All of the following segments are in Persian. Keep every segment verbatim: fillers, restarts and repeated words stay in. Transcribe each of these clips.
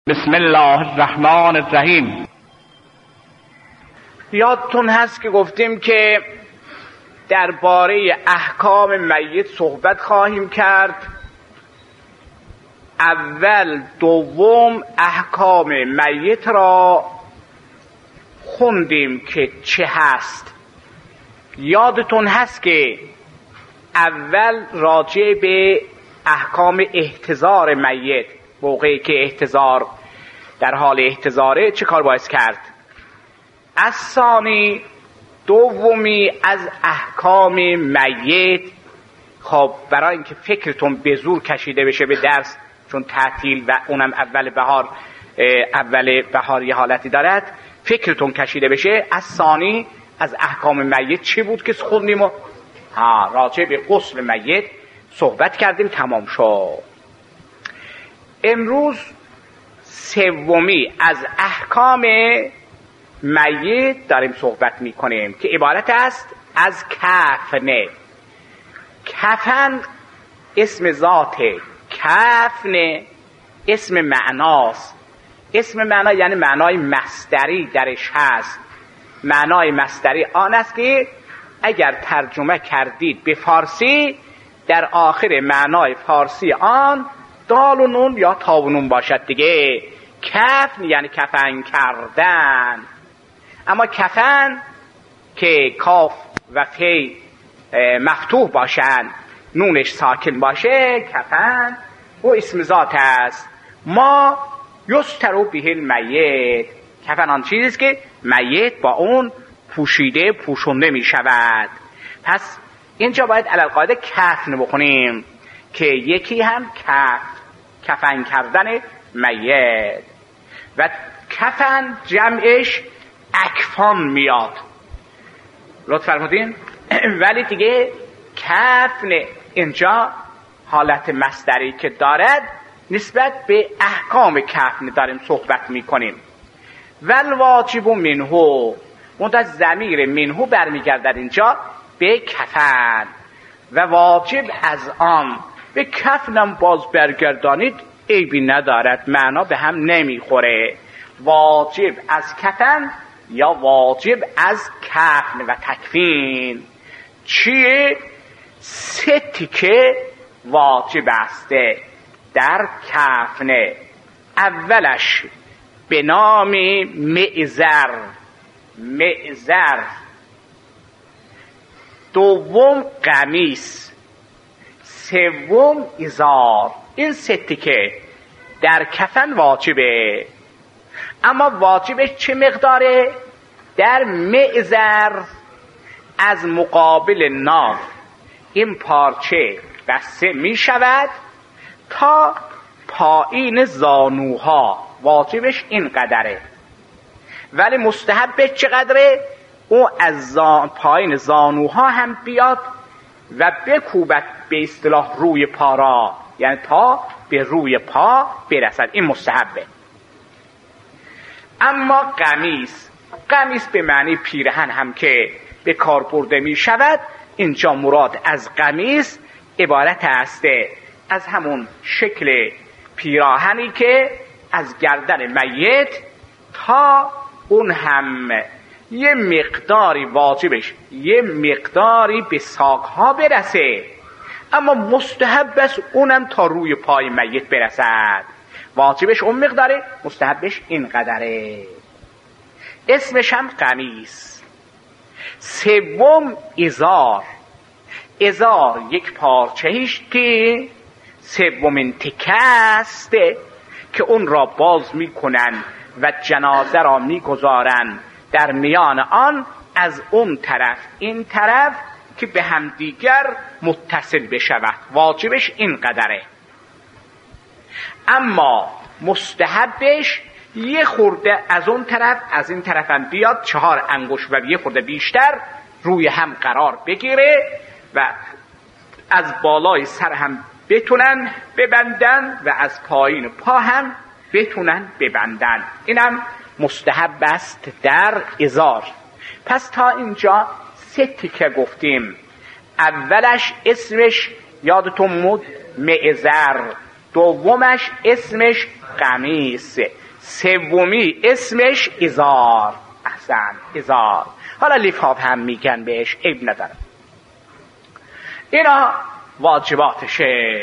بسم الله الرحمن الرحیم. یادتون هست که گفتیم که درباره احکام میت صحبت خواهیم کرد. اول دوم احکام میت را خوندیم که چه هست. یادتون هست که اول راجع به احکام احتضار میت، موقعی که احتضار در حال احتضاره چه کار باید کرد. از ثانی دومی از احکام میت. خب برای اینکه فکرتون به زور کشیده بشه به درس، چون تعطیل و اونم اول بهار اول بهار یه حالتی دارد، فکرتون کشیده بشه. از ثانی از احکام میت چی بود که خوندیم؟ و ها راجع به غسل میت صحبت کردیم، تمام شد. امروز سومی از احکام میت داریم صحبت میکنیم که عبارت است از کفن. کفن اسم ذاته، کفن اسم معناست. اسم معنا یعنی معنای مصدری درش هست. معنای مصدری آن است که اگر ترجمه کردید به فارسی، در آخر معنای فارسی آن دال و نون یا تا و نون باشد دیگه. کفن یعنی کفن کردن. اما کفن که کاف و فی مفتوح باشن، نونش ساکن باشه، کفن او اسم ذات است. ما یستر به المیت، کفن آن چیزیست که میت با اون پوشیده پوشونده می شود. پس اینجا باید علالقاعده کفن بخونیم که یکی هم کف، کفن کردن میت. و کفن جمعش اکفان میاد، لطف فرمودین. ولی دیگه کفن اینجا حالت مصدری که دارد، نسبت به احکام کفن داریم صحبت میکنیم. والواجب منهو، منتها ضمیر منهو برمیگردد اینجا به کفن. و واجب از آن، به کفنم باز برگردانید عیبی ندارد، معنا به هم نمیخوره. واجب از کفن یا واجب از کفن و تکفین چیه؟ سه تیکه واجب است در کفن. اولش به نام معذر، معذر. دوم قمیص، سوم ازار. این سه تیکه در کفن واجبه. اما واجبش چه مقداره؟ در معذر از مقابل ناف این پارچه بسته می شود تا پایین زانوها، واجبش این قدره. ولی مستحبش چقدره؟ او از زان... پایین زانوها هم بیاد و بکوبت به اصطلاح روی پا را، یعنی تا به روی پا برسد. این مستحبه. اما قمیص، قمیص به معنی پیرهن هم که به کار برده می شود، اینجا مراد از قمیص عبارت است از همون شکل پیراهنی که از گردن میت تا اون هم یه مقداری واجبش یه مقداری به ساقها برسه، اما مستحب است اونم تا روی پای میت برسد. واجبش اون مقداره، مستحبش این قدره. اسمش هم قمیص. سوم ازار. ازار یک پارچه‌ایش که سومین تکه است که اون را باز میکنن و جنازه را میگذارن در میان آن، از اون طرف این طرف که به هم دیگر متصل بشود. واجبش این قدره. اما مستحبش یه خورده از اون طرف از این طرف هم بیاد، چهار انگشت و یه خورده بیشتر روی هم قرار بگیره و از بالای سر هم بتونن ببندن و از پایین پا هم بتونن ببندن. اینم مستحب است در ازار. پس تا اینجا سه تیکه گفتیم. اولش اسمش یادتون مود معذر، دومش اسمش قمیص، سومی اسمش ازار. احسن، ازار. حالا لفاف هم میگن بهش، عیب نداره. اینا واجباتشه.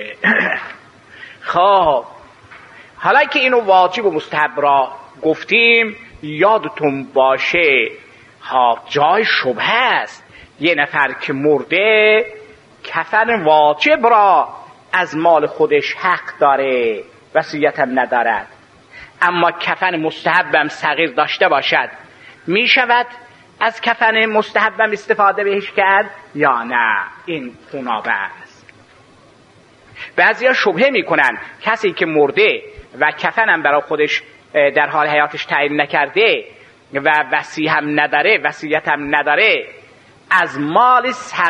خب حالا که اینو واجب و مستحب را گفتیم، یادتون باشه ها جای شبهه است. یه نفر که مرده کفن واجب را از مال خودش حق داره، وصیت هم ندارد، اما کفن مستحبم صغیر داشته باشد، می شود از کفن مستحبم استفاده بهش کرد یا نه؟ این خونابه است. بعضیا شبهه میکنن کسی که مرده و کفنم برای خودش در حال حیاتش تعیین نکرده و وصی هم نداره، وصیت هم نداره، از مال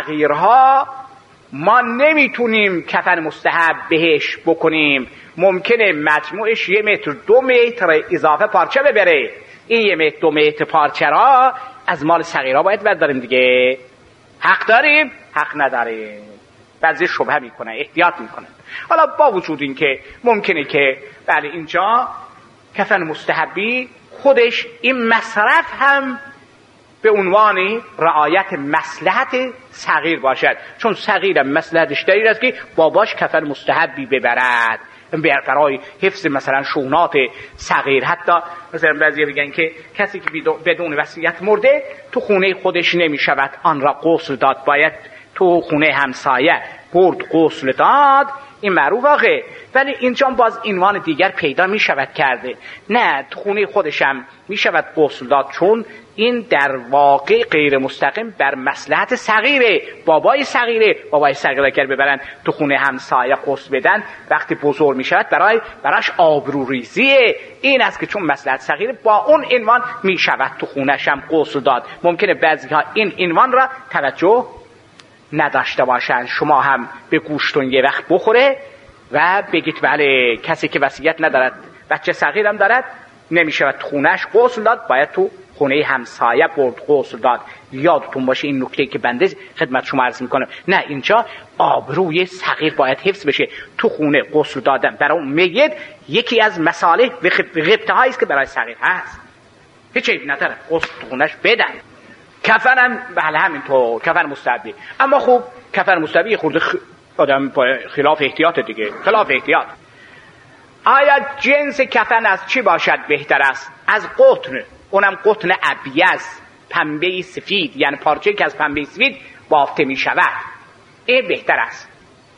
صغیرها ما نمیتونیم کفن مستحب بهش بکنیم. ممکنه مجموعش یه متر دو متر اضافه پارچه ببره، این یه متر دو متر پارچه را از مال صغیرها باید برداریم دیگه. حق داریم؟ حق نداریم. بعضی شبهه میکنن، احتیاط میکنن. حالا با وجود این که ممکنه که بله اینجا کفن مستحبی خودش این مصرف هم به عنوان رعایت مصلحت صغیر باشد، چون صغیر مصلحتش در این است که باباش کفن مستحبی ببرد برای حفظ مثلا شونات صغیر. حتی مثلا بعضی بگن که کسی که بدون وصیت مرده تو خونه خودش نمی شود آن را غسل داد، باید تو خونه همسایه برد غسل داد. این معروف واقع، ولی اینجا باز عنوان دیگر پیدا می شود کرده، نه تو خونه خودشم می شود غسل داد، چون این در واقع غیر مستقیم بر مصلحت صغیره. بابای صغیره، بابای صغیر اگر ببرن تو خونه همسایه غسل بدن، وقتی بزرگ می شود برای براش آبروریزیه. این است که چون مصلحت صغیره با اون عنوان می شود تو خونش هم غسل داد. ممکنه بعضی ها این عنوان را توجه نداشته باشن. شما هم به گوشتون یه وقت بخوره و بگید بله کسی که وصیت ندارد، بچه صغیر هم دارد، نمیشه تو خونش غسل داد، باید تو خونه همسایه برد غسل داد. یادتون باشه این نکته که بنده خدمت شما عرض میکنم، نه اینجا آبروی صغیر باید حفظ بشه. تو خونه غسل دادن برای اون میت یکی از مصالح و غبطه هایی است که برای صغیر هست. هیچ عیب نداره غسل تو خونش بدن. کفن هم بله همینطور، کفن مستحبی. اما خوب کفن مستحبی خورده خ... آدم خلاف احتیاط دیگه، خلاف احتیاط. آیا جنس کفن از چی باشد بهتر است؟ از قطن، اونم قطن ابیض، پنبه سفید، یعنی پارچه‌ای که از پنبه سفید بافته می شود، این بهتر است.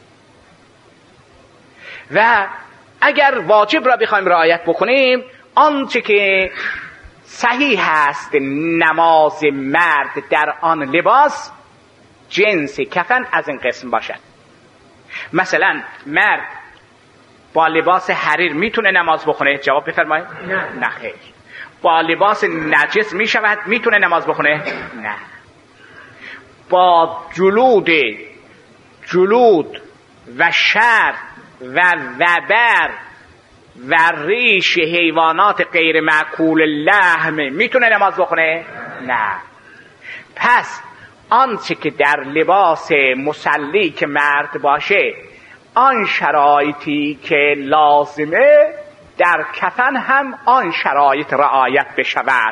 و اگر واجب را بخوایم رعایت بکنیم، آنچه که صحیح است نماز مرد در آن لباس جنس کفن از این قسم باشد. مثلا مرد با لباس حریر میتونه نماز بخونه؟ جواب بفرمایید. نه نه خیر. با لباس نجس میشود میتونه نماز بخونه؟ نه. با جلود جلود و شر و وبر و ریش حیوانات غیر مأکول اللحم میتونه نماز بخونه؟ نه. پس آنچه که در لباس مصلی که مرد باشه، آن شرایطی که لازمه در کفن هم آن شرایط رعایت بشود.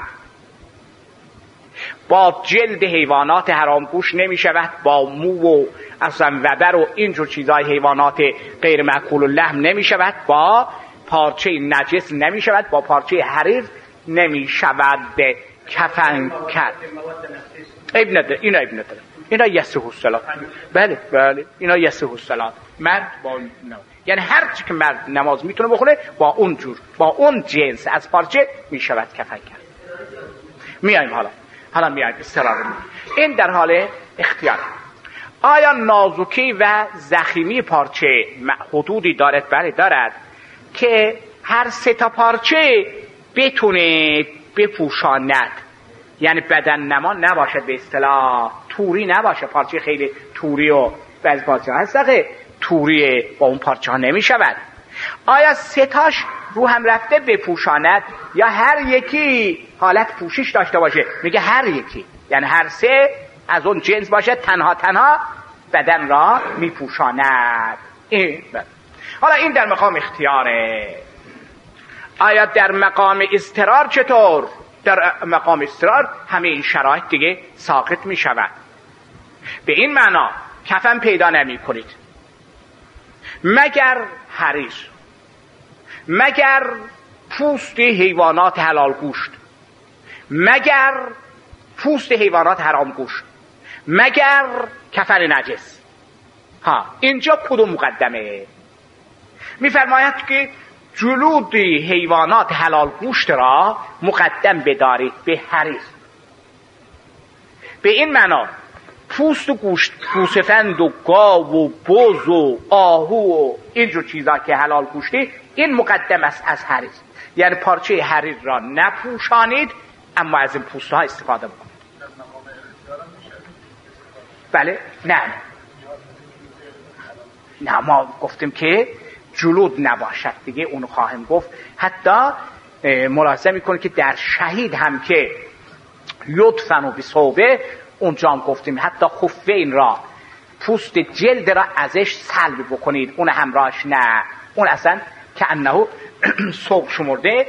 با جلد حیوانات حرامگوش نمی شود، با مو و اصلا وبر و اینجور چیزهای حیوانات غیر مأکول اللحم نمی شود، با پارچه نجس نمی شود، با پارچه حریر نمی شود به کفن کرد. عیب نداره، اینا عیب نداره، اینا یسه الصلات. بله بله اینا یسه الصلات. مرد با نه. یعنی هر چی که مرد نماز میتونه بخونه با اون جور، با اون جنس از پارچه می شود کفن کرد. میایم حالا حالا میایم استرار می. این در حال اختیار. آیا نازکی و زخیمی پارچه حدودی دارد؟ بله دارد، که هر سه تا پارچه بتونه بپوشاند، یعنی بدن نما نباشد، به اصطلاح توری نباشه. پارچه خیلی توری و بعضی پارچه هست که توری با اون پارچه ها نمی شود. آیا سه تاش رو هم رفته بپوشاند یا هر یکی حالت پوشش داشته باشه؟ میگه هر یکی، یعنی هر سه از اون جنس باشه، تنها تنها بدن را میپوشاند. این حالا این در مقام اختیاره. آیا در مقام اضطرار چطور؟ در مقام اضطرار همه این شرایط دیگه ساقط می شود. به این معنا کفن پیدا نمی کنید مگر حریر، مگر پوست حیوانات حلال گوشت، مگر پوست حیوانات حرام گوشت، مگر کفن نجس. ها اینجا کدوم مقدمه؟ میفرماید که جلود حیوانات حلال گوشت را مقدم بدارید به حریر. به این معنا پوست و گوشت، گوسفند و گاو و بز و آهو و اینجور چیزا که حلال گوشتی، این مقدم است از حریر. یعنی پارچه حریر را نپوشانید اما از این پوست ها استفاده بکنید. بله؟ نه نه ما گفتیم که جلود نباشد دیگه، اونو خواهم گفت. حتی ملاحظه میکنه که در شهید هم که یدفن و بصوبه، اونجا هم گفتیم حتی خفین را، پوست جلد را ازش سلب بکنید، اون همراهش نه، اون اصلا که انه صبح شمرده.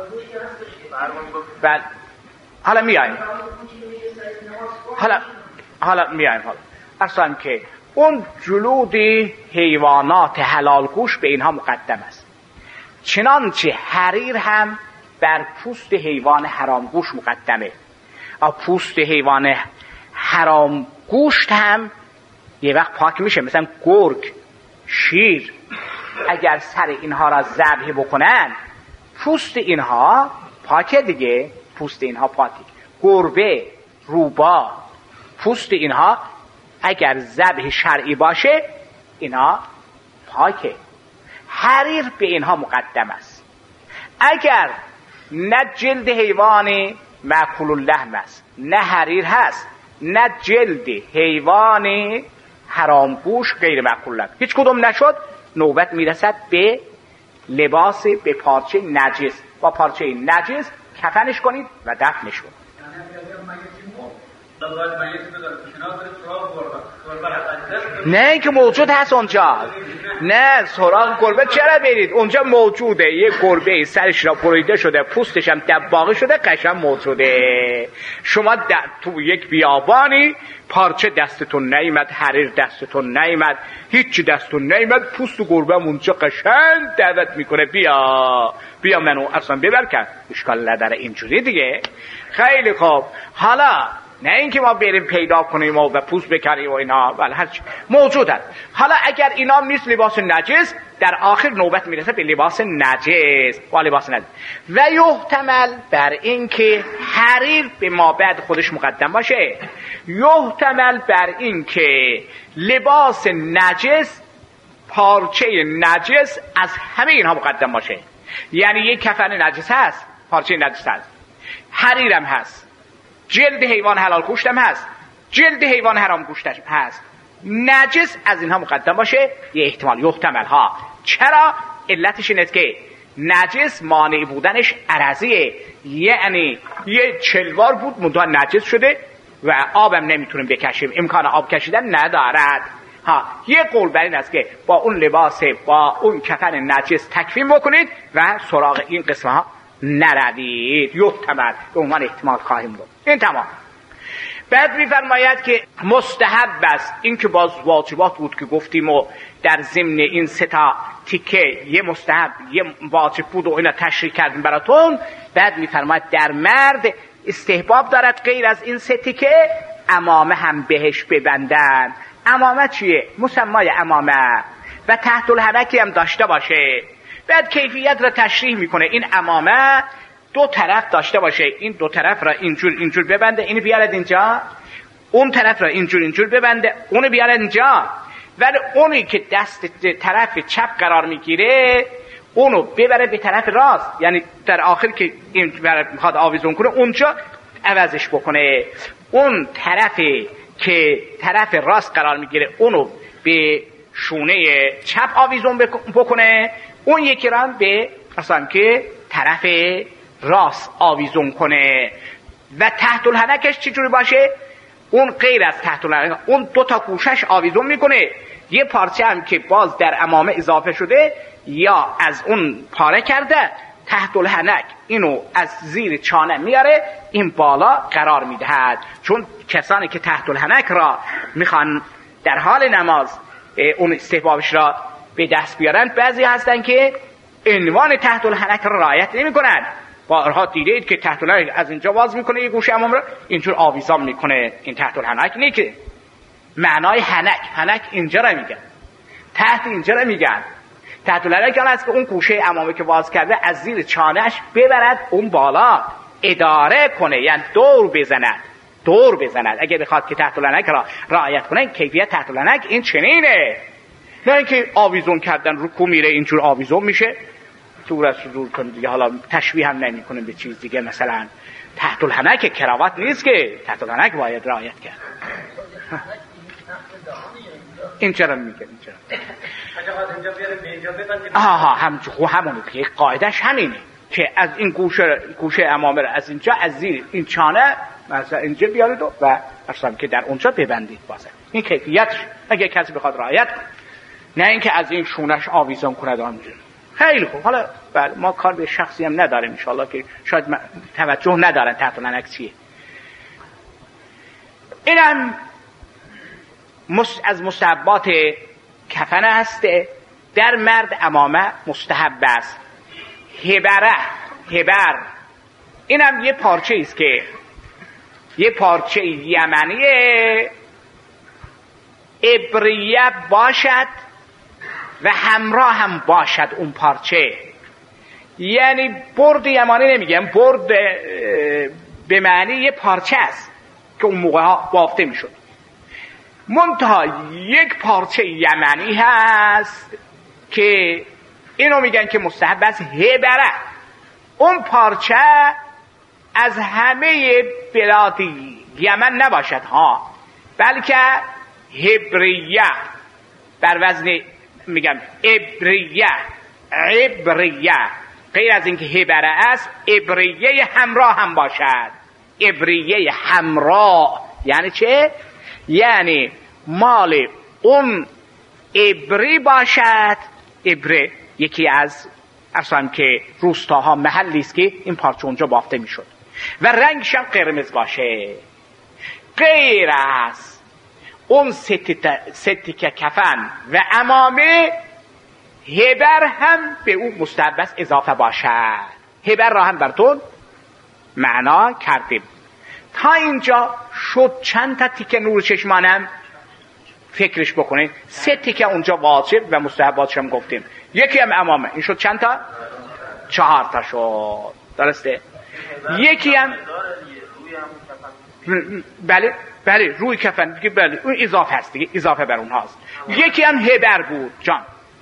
بله حالا میایم حالا حالا میایم حالا اصلا که اون جلود حیوانات حلال گوش به اینها مقدم است. چنانچه حریر هم بر پوست حیوان حرام گوش مقدمه. و پوست حیوان حرام گوشت هم یه وقت پاک میشه، مثلا گرگ، شیر، اگر سر اینها را ذبح بکنن پوست اینها پاکه دیگه، پوست اینها پاکه. گربه، روبا، پوست اینها اگر ذبح شرعی باشه اینا پاکه. حریر به اینها مقدم است. اگر نه جلد حیوان مأکول اللحم است، نه حریر هست، نه جلد حیوان حرام گوش غیر مأکول اللحم، هیچ کدوم نشد، نوبت میرسد به لباس به پارچه نجس. با پارچه نجس کفنش کنید و دفنش کنید. نه اینکه موجود هست اونجا، نه سراغ گربه چرا برید؟ اونجا موجوده. یه گربه سرش را بریده شده، پوستش هم دباغه شده، قشنگ موجوده. شما تو یک بیابانی پارچه دستتون نیامد، حریر دستتون نیامد، هیچی دستتون نیامد، پوست گربه اونجا قشنگ دعوت میکنه بیا بیا منو اصلا ببر کرد، اشکال نداره. اینجوری دیگه. خیلی خوب. حالا نه اینکه ما بریم پیدا کنیم و پوست بکنیم و اینا، ولی هر چی موجود هست. حالا اگر اینا نیست لباس نجس، در آخر نوبت میرسه به لباس نجس و لباس نجس. و یحتمل بر این که حریر به ما بعد خودش مقدم باشه، یحتمل بر این که لباس نجس، پارچه نجس از همه اینها مقدم باشه. یعنی یک کفن نجس هست، پارچه نجس هست، حریرم هست، جلد حیوان حلال گوشتم هست، جلد حیوان حرام گوشتم هست، نجس از اینها مقدم باشه. یه احتمال یحتمل ها. چرا؟ علتش اینه که نجس مانع بودنش عرضیه، یعنی یه چلوار بود منتها نجس شده و آبم نمیتونیم بکشیم، امکان آب کشیدن ندارد. ها یه قول بر این است که با اون لباس، با اون کفن نجس تکفین بکنید و سراغ این قسمه ها نروید. یحتمل به عنوان احتمال خواهیم بود. این تمام. بعد میفرماید که مستحب است، این که باز واجبات بود که گفتیم و در ضمن این سه تا تیکه یه مستحب یه واجب بود و اینا تشریح کردیم براتون. بعد میفرماید در مرد استحباب دارد غیر از این سه تیکه عمامه هم بهش ببندن. عمامه چیه؟ مسمای عمامه و تحت الحنکی هم داشته باشه. بعد کیفیت را تشریح میکنه. این عمامه دو طرف داشته باشه، این دو طرف را اینجور اینجور ببنده، اینو بیارد اینجا، اون طرف را اینجور اینجور ببنده، اونو بیارد اینجا. ولی اونی که دست طرف چپ قرار میگیره اونو ببره به طرف راست، یعنی در آخر که این میخواد آویزون کنه اونجا عوضش بکنه. اون طرفی که طرف راست قرار میگیره اونو به شونه چپ آویزون بکنه، اون یکی را به اصلا که طرف راست آویزون کنه. و تحت الحنکش چجوری باشه؟ اون غیر از تحت الحنک، اون دو تا گوشش آویزون میکنه، یه پارچه هم که باز در عمامه اضافه شده یا از اون پاره کرده تحت الحنک اینو از زیر چانه میاره، این بالا قرار میدهد. چون کسانی که تحت الحنک را میخوان در حال نماز اون استحبابش را به دست بیارن، بعضی هستن که عنوان تحت الحنک را رعایت نمی کنن. بارها دیدید که تحت الحنک از اینجا باز میکنه یه گوشه امام را اینجور آویزان میکنه. این تحت الحنک نیست که معنای حنک، حنک اینجا را میگن، تحت اینجا را میگن. تحت الحنک آن است که اون گوشه امامه که باز کرده از زیر چانهش ببرد اون بالا، اداره کنه، یعنی دور بزند دور بزند اگه بخواد که تحت الحنک را رعایت کنه. کیفیت تحت الحنک این چنینه، نه اینکه آویزون کردن رکوع میره اینجور آویزون میشه صورت دور کنه دیگه. حالا تشبیه هم نمی کنیم به چیز دیگه، مثلا تحت الحنک کراوات نیست که تحت الحنک باید رعایت کرد. این چرا میگه این چرا آها هم همونه که قاعدش همینه که از این گوشه گوشه امامه از اینجا از زیر این چانه مثلا اینجا بیارید و, و اصلا که در اونجا ببندید. بازه این کیفیتش اگه کسی بخواد رعایت کنه، نه اینکه از این شونش آویزان کنه آنجا. خیلی خوب. حالا بله ما کار به شخصی هم نداریم ان شاءالله که شاید توجه ندارن تحت الحنک چیه. اینم از مستحبات کفن هسته. در مرد عمامه مستحب است. هبره، هبر اینم یه پارچه است که یه پارچه یمنی ابریه باشد و همراه هم باشد اون پارچه. یعنی برد یمانی نمیگم، برد به معنی یه پارچه است که اون موقع ها بافته میشد. منتها یک پارچه یمنی هست که اینو میگن که مستحب است هبره. اون پارچه از همه بلاد یمن نباشد ها، بلکه هبریه بر وزن میگم ابریه، ابریه غیر از اینکه هبره است ابریه همراه هم باشد. ابریه همراه یعنی چه؟ یعنی مال اون ابری باشد. ابره یکی از اصلا که روستاها محلی است که این پارچه اونجا بافته میشد و رنگش هم قرمز باشه. غیر از اون ستیکه کفن و عمامه هبر هم به اون مستحب است اضافه باشد. هبر را هم براتون معنا کردیم. تا اینجا شد چند تا تیکه نور چشمانم فکرش بکنید. سه تیکه اونجا واجب و مستحباتش هم گفتیم. یکی هم عمامه، این شد چند تا؟ چهار تا شد. درسته؟ یکی هم بله بله روی کفن دیگه، بله اون اضافه هست دیگه، اضافه بر اونها هست. یکی هم هبر بود جان.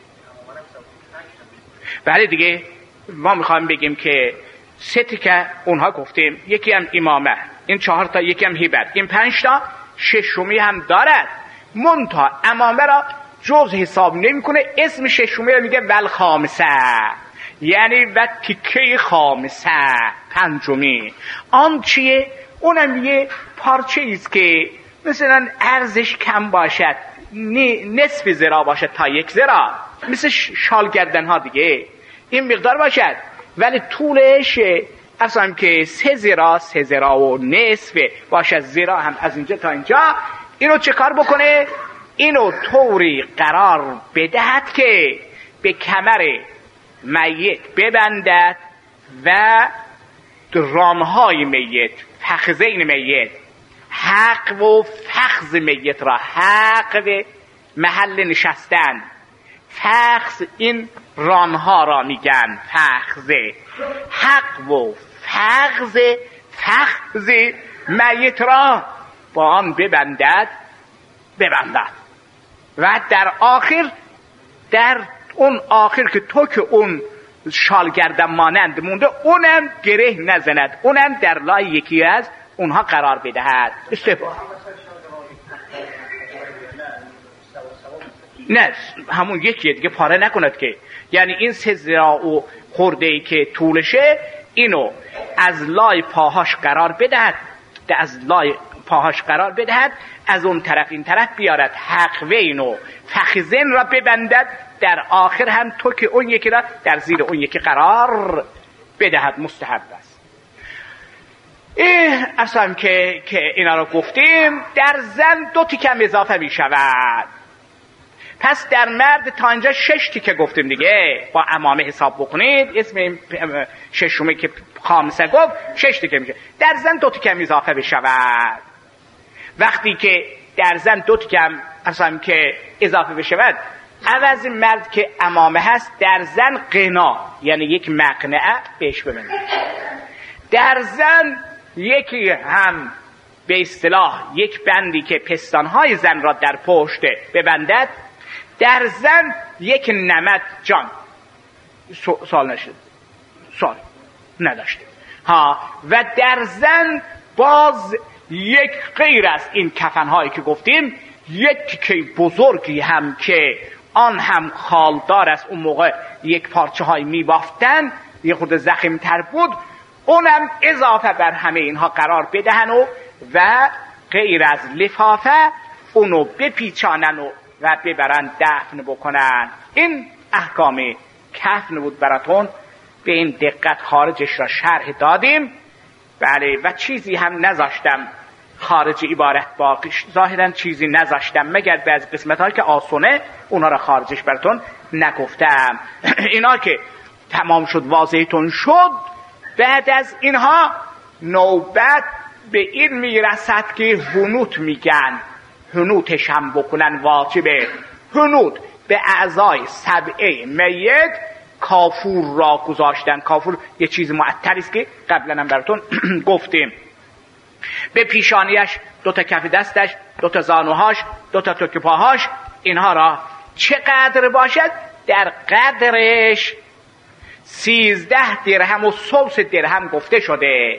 بله دیگه ما میخوایم بگیم که سه تیکه اونها گفتیم، یکی هم امامه، این چهار تا، یکی هم هبر، این پنج تا، ششمی هم دارد. منتها امامه را جز حساب نمیکنه، اسم ششمی را میگه ول خامسه، یعنی و تیکه خامسه، پنجمی. آن چیه؟ اونم یه پارچه ایست که مثلا ارزش کم باشد، نصف ذراع باشد تا یک ذراع، مثل شال گردن ها دیگه این مقدار باشد، ولی طولش اصلا که سه ذراع سه ذراع و نصف باشد، ذراع هم از اینجا تا اینجا. اینو چه کار بکنه؟ اینو طوری قرار بدهد که به کمر میت ببندد و رانهای میت، فخذین میت، حق و فخذ میت را، حق و محل نشستن، فخذ این رانها را میگن فخذ، حق و فخذ فخذ میت را با آن ببندد ببندد و در آخر، در اون آخر که تو که اون شال گردن مانند مونده اونم گره نزند، اونم در لای یکی از اونها قرار بدهد. استفاده نه همون یکیه دیگه، پاره نکند که، یعنی این سه ذراع و خورده‌ای که طولشه اینو از لای پاهاش قرار بدهد، از لای پاهاش قرار بدهد، از اون طرف این طرف بیارد، حقوین و فخذین را ببندد، در آخر هم تو که اون یکی را در زیر اون یکی قرار بدهد. مستحب است. این اصلا که که اینا رو گفتیم. در زن دو تیکم اضافه می شود. پس در مرد تا اینجا شش تیکه گفتیم دیگه، با عمامه حساب بکنید، اسم ششمی که خامسه گفت شش تیکه میشه. در زن دو تیکه اضافه بشود. وقتی که در زن دو تیکه اصلا که اضافه بشود، عوض مرد که عمامه هست در زن قنا، یعنی یک مقنعه بهش ببندید. در زن یکی هم به اصطلاح یک بندی که پستانهای زن را در پشت ببندد. در زن یک نمد جان سوال نشد، سوال نداشته ها. و در زن باز یک غیر از این کفنهایی که گفتیم، یک که بزرگی هم که آن هم خالدار است، اون موقع یک پارچه های می بافتن، یک خود زخیم تر بود، اونم اضافه بر همه اینها قرار بدهن و و غیر از لفافه اونو بپیچانن و و ببرن دفن بکنن. این احکام کفن بود براتون، به این دقت خارجش را شرح دادیم. بله، و چیزی هم نذاشتم خارج عبارت باقی، ظاهرا چیزی نذاشتم مگر به از قسمت هایی که آسونه، اونا را خارجش براتون نگفتم. اینا که تمام شد، واضحتون شد. بعد از اینها نوبت به این میرسد که هنوت میگن، هنوتش هم بکنن واجبه. هنوت به اعضای سبعه میت کافور را گذاشتن. کافور یه چیز معطری است که قبلا هم براتون گفتیم. به پیشانیش، دوتا کف دستش، دوتا زانوهاش، دوتا تک پاهاش، اینها را چقدر باشد؟ در قدرش سیزده درهم و ثلث درهم گفته شده.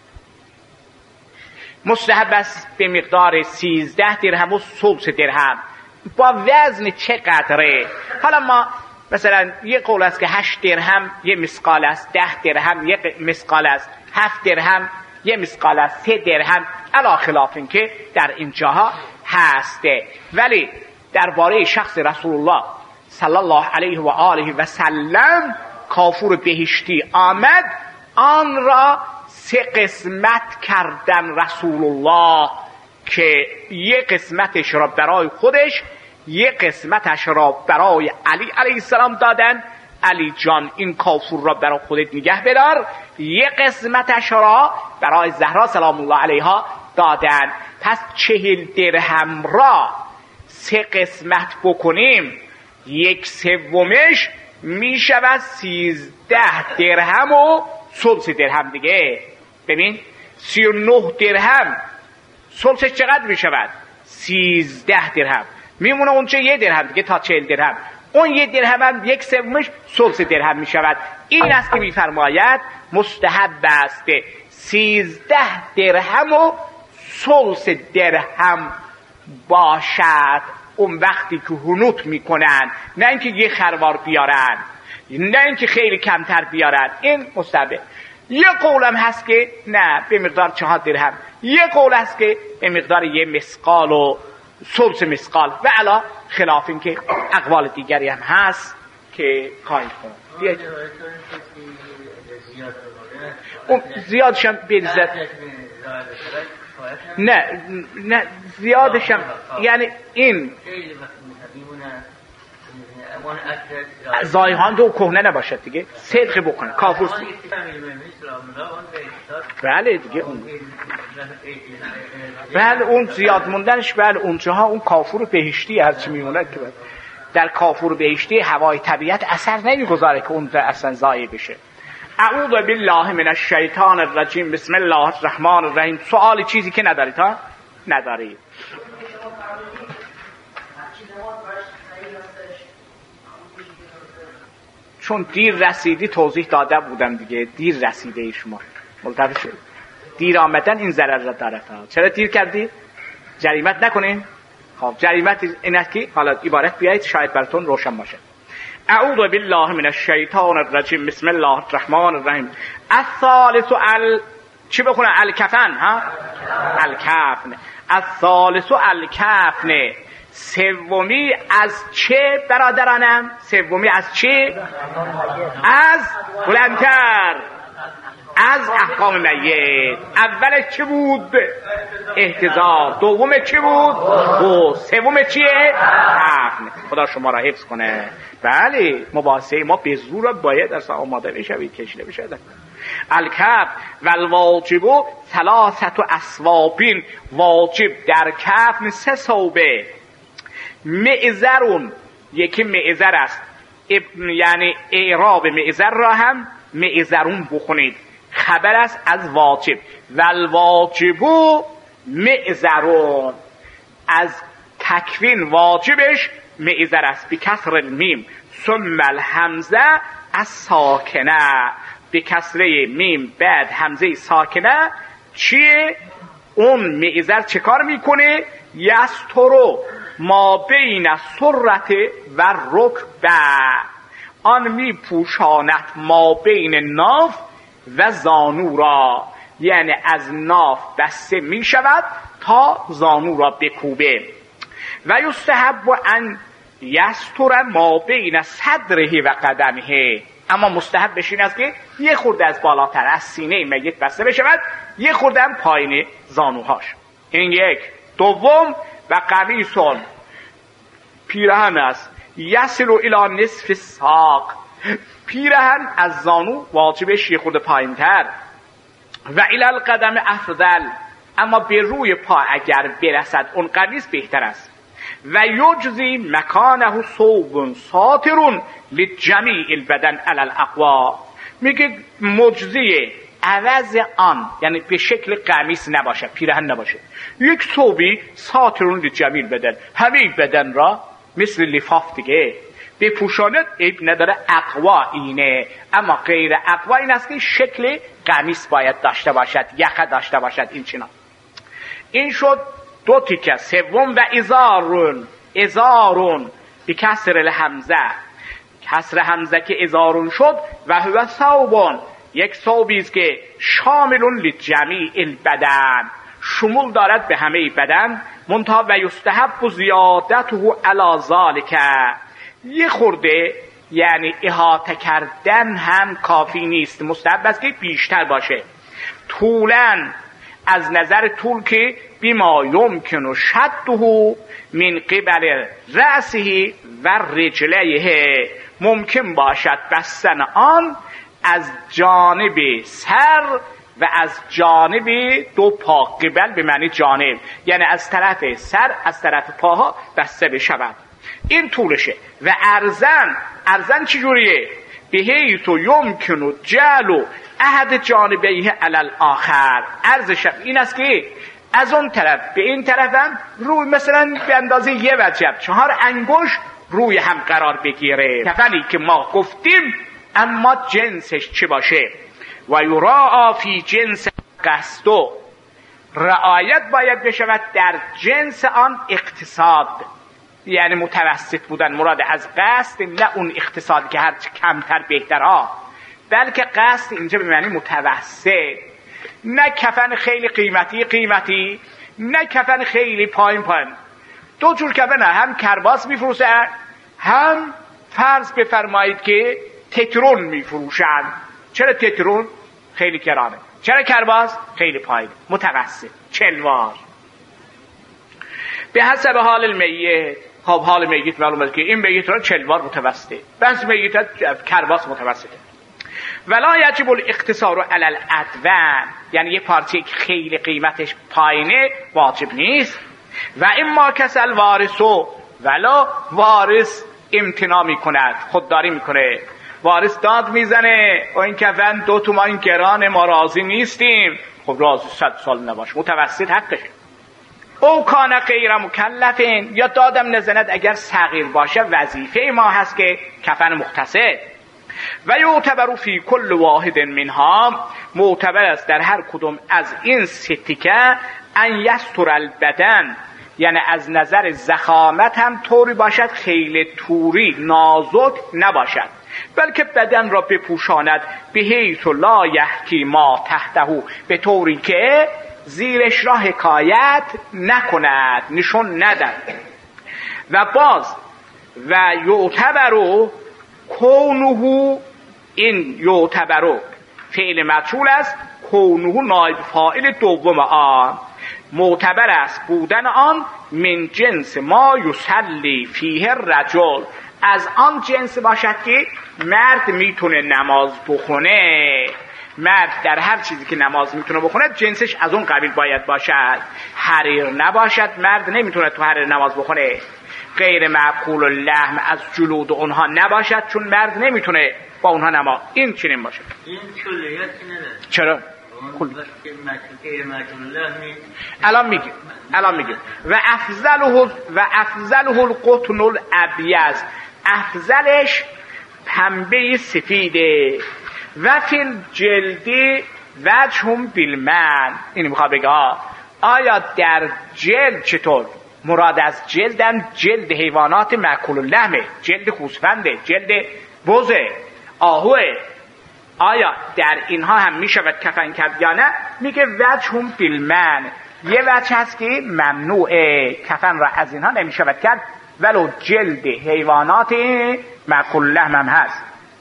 مستحب است به مقدار سیزده درهم و ثلث درهم. با وزن چقدره؟ حالا ما مثلا یه قول است که هشت درهم یه مسقال است، ده درهم یه مسقال است، هفت درهم یه مسقال است، سه درهم، علا خلاف این که در اینجاها هسته. ولی درباره شخص رسول الله صلی الله علیه و آله و سلم کافور بهشتی آمد، آن را سه قسمت کردن رسول الله، که یک قسمتش را برای خودش، یک قسمتش را برای علی علیه السلام دادن. علی جان این کافور را برای خودت نگه بدار. یک قسمتش را برای زهرا سلام الله علیها دادن. پس چهل درهم را سه قسمت بکنیم، یک سومش می شود سیزده درهم و ثلث درهم دیگه. ببین سی و نه درهم ثلثش چقدر می شود؟ سیزده درهم. میمونه اونچه یه درهم دیگه تا چهل درهم. اون یه درهم هم یک سومش ثلث درهم می شود. این است که می فرماید مستحب است سیزده درهم و ثلث درهم باشد اون وقتی که هنوت می کنن، نه اینکه یه خروار بیارن، نه اینکه خیلی کمتر بیارن. این مستحبه. یه قولم هست که نه به مقدار چهار درهم، یه قول هست که به مقدار یه مسقال و ثلث مسقال، و علا خلاف این که اقوال دیگری هم هست که خواهید کنم. اون زیادش هم بریزد، نه نه زیادش هم، یعنی این زایهان دو کهنه نباشد دیگه، صدقه بکنه کافور. بله دیگه اون بله اون زیاد موندنش، بله اونجاها اون کافور بهشتی هرچی میموند که در کافور بهشتی هوای طبیعت اثر نمیگذاره که اون اصلا ضایع بشه. اعوذ بالله من الشیطان الرجیم، بسم الله الرحمن الرحیم. سوالی چیزی که ندارید ها؟ ندارید. چون دیر رسیدی توضیح داده بودم دیگه، دیر رسیده ای شما ملتفت شد. دیر آمدن این ضرر را داره. چرا دیر کردی؟ جریمت نکنین. خب جریمت این است که حالا عبارت بیایید شاید براتون روشن باشه. اعوذ بالله من الشیطان الرجیم، بسم الله الرحمن الرحیم. الثالث ال چی بخونن؟ الکفن ها؟ الکفن. الثالث الکفن. سومی از چه برادرانم؟ سومی از چه؟ از بلندتر، از احکام میت. اولش چه بود؟ احتضار. دوم چه بود؟ و سوم چیه؟ کفن. خدا شما را حفظ کنه. بله مباحثه ما به زور باید اصلا آماده بشوید، کشیده بشه. الکف و الواجب ثلاثت اسوابین. واجب در کفن سه ثوبه. معذرون، یکی معذر است، یعنی اعراب معذر را هم معذرون بخونید، خبر است از واجب. و الواجب معذرون، از تکوین واجبش معذر است، بکسر المیم. ثم الهمزه از ساکنه، به کسره میم بعد همزه ساکنه. چیه؟ اون معذر چه کار میکنه؟ یسترو ما بین سرت و رکبه، آن می پوشاند ما بین ناف و زانو را، یعنی از ناف بسته می شود تا زانو را بکوبه. و یستحب ان یستر ما بین صدره و قدمه، اما مستحبش این است که یه خورده از بالاتر از سینه میت بسته بشود، یه خورده هم پایین زانوهاش. این یک. دوم و قمیصون، پیرهن است، یصل الی نصف ساق، پیرهن از زانو واجبش یه خورده پایین تر. و الی القدم افضل، اما به روی پا اگر برسد اون قمیص بهتر است. و یجزی مکانه ثوب ساتر لجمیع البدن علی الاقوا، میگه مجزیه عوض آن، یعنی به شکل قمیص نباشه، پیرهن نباشه، یک ثوبی ساترون لجمیع البدن، همه بدن را مثل لفاف دیگه بپوشاند، عیب نداره. اقوا اینه، اما غیر اقوا این است که شکل قمیص باید داشته باشد، یخه داشته باشد. این چینا. این شد دو تیکه. سوم و ازارون، ازارون به کسر الحمزه، کسر حمزه که ازارون شد. و هو ثوبون، یک ثوبی است که شاملون لجمیع البدن، شمول دارد به همه بدن. منتها و یستحب زیادته علی ذالک، یه خورده یعنی احاطه کردن هم کافی نیست، مستحب است که بیشتر باشه. طولن، از نظر طول که بما یمکن شده من قبل رأسه و رجلیه، ممکن باشد بستن آن از جانب سر و از جانب دو پا. قبل به معنی جانب، یعنی از طرف سر از طرف پاها بسته بشود. این طولشه. و ارزن، ارزن چجوریه؟ بحیث یمکن جعل احد جانبیه علی الاخر. ارزش این است که از اون طرف به این طرف هم روی مثلا به اندازه یه وجب چهار انگوش روی هم قرار بگیره. کفنی که ما گفتیم، اما جنسش چه باشه؟ و یراعا فی جنس قصدو، رعایت باید بشود در جنس آن اقتصاد، یعنی متوسط بودن. مراد از قصد نه اون اقتصاد که هرچی کمتر بهتر ها، بلکه قصد اینجا به معنی متوسط. نه کفن خیلی قیمتی قیمتی، نه کفن خیلی پایین پایین. دو جور کفن، هم کرباس میفروشن، هم فرض بفرمایید که تترون میفروشن. چرا تترون؟ خیلی گرانه. چرا کرباس؟ خیلی پایین، متوسط، چلوار. به حسب حال المیت. خب حال میت معلومه که این میت را چلوار متوسطه، بس میت کرباس متوسطه. ولا یجب الاقتصار علی الادوان، یعنی یه پارچه که خیلی قیمتش پایینه واجب نیست. و اما کسل وارثو، ولا وارث امتناع میکند، خودداری میکنه، وارث داد میزنه و این کفن دو تومان گران، ما راضی نیستیم. خب راضی صد سال نباش، متوسط حقشه. او کان غیر مکلفین، یا دادم نزند اگر صغیر باشه، وظیفه ما هست که کفن مختصر. و یعتبر فی کل واحد منها، معتبر است در هر کدوم از این ستیکه، ان یستر البدن، یعنی از نظر ضخامت هم طوری باشد خیلی توری نازک نباشد. بلکه بدن را بپوشاند به حیث لا یحکی ما تحته، به طوری که زیرش را حکایت نکند، نشون ندهد. و باز و یعتبرو کونه، این یعتبرو فعل مجهول است، کونه نایب فاعل دوم آن، معتبر است بودن آن من جنس ما یصلی فیه الرجل، از آن جنس باشد که مرد میتونه نماز بخونه. مرد در هر چیزی که نماز میتونه بخونه جنسش از اون قبیل باید باشد. حریر نباشد، مرد نمیتونه تو حریر نماز بخونه. غیر معقول اللحم، از جلود اونها نباشد، چون مرد نمیتونه با اونها نماز. این چنین باشه. این کلیتی نداره. چرا؟ الان میگه الان میگه و افضله و افضله القطن الابیض، افضلش پنبه سفیده. و فی الجلد وجهم بالمن، این میخواد بگه آیا در جلد، چطور مراد از جلدن جلد حیوانات مأکول اللحمه، جلد گوسفنده، جلد بزه، آهوه، آیا در اینها هم میشود کفن کرد یا نه؟ میگه وجهم بالمن، یه وجه هست که ممنوعه، کفن را از اینها نمیشود کرد ولو جلد حیوانات مأکول اللحم هم هست.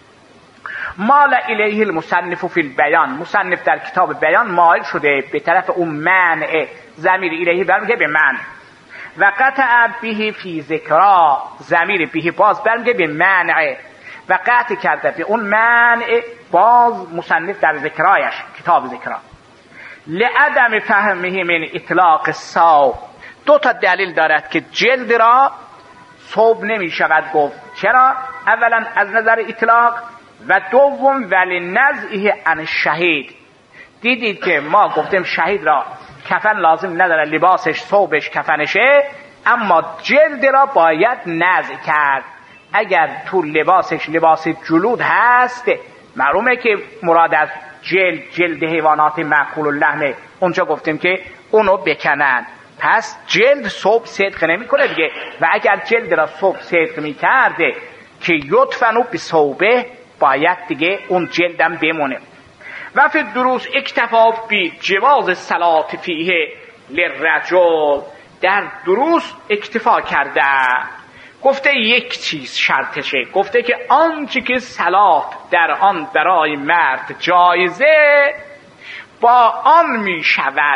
مال الیه المصنف فی البیان، مصنف در کتاب بیان مایل شده به طرف اون منع، ضمیر الیه برمیگه به من. و قطع به فی ذکرا، ضمیر به باز برمیگه به منع و قطع کرده به اون منع باز مصنف در ذکرایش، کتاب ذکرا. لعدم فهمه من اطلاق صوب، دو تا دلیل دارد که جلد را صوب نمی شود گفت. چرا؟ اولا از نظر اطلاق و دوم ولی نزعه عن شهید. دیدید که ما گفتیم شهید را کفن لازم نداره، لباسش صوبش کفنشه، اما جلد را باید نزع کرد. اگر تو لباسش لباس جلود هست، معلومه که مراد از جلد جلد حیوانات مأکول اللحمه، اونجا گفتیم که اونو بکنن، پس جلد صوب صدق نمی کنه دیگه. و اگر جلد را صوب صدق می کرده که یدفنو به صوبه، باید دیگه اون جلدم بمونه. و فی دروس اکتفا بی جواز صلات فیه للرجل، در دروس اکتفا کرده، گفته یک چیز شرطشه، گفته که آنچه که صلات در آن برای مرد جایزه با آن می شود